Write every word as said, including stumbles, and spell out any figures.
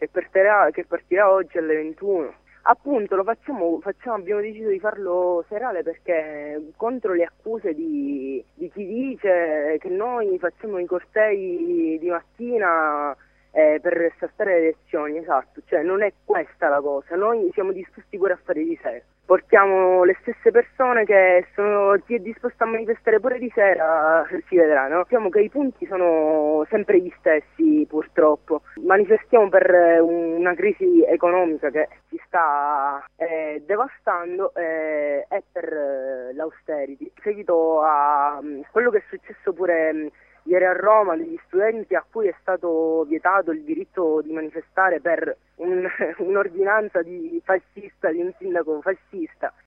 che partirà, che partirà oggi alle ventuno. Appunto lo facciamo, facciamo, abbiamo deciso di farlo serale perché contro le accuse di, di chi dice che noi facciamo i cortei di mattina eh, per saltare le elezioni, esatto, cioè non è questa la cosa, noi siamo disposti pure a fare di sera. Portiamo le stesse persone che sono, chi è disposto a manifestare pure di sera, si vedrà, no? Diciamo che i punti sono sempre gli stessi purtroppo. Manifestiamo per una crisi economica che ci sta eh, devastando eh, e per eh, l'austerity. In seguito a um, quello che è successo pure um, ieri a Roma, degli studenti a cui è stato vietato il diritto di manifestare per un, un'ordinanza di fascista, di un sindaco fascista.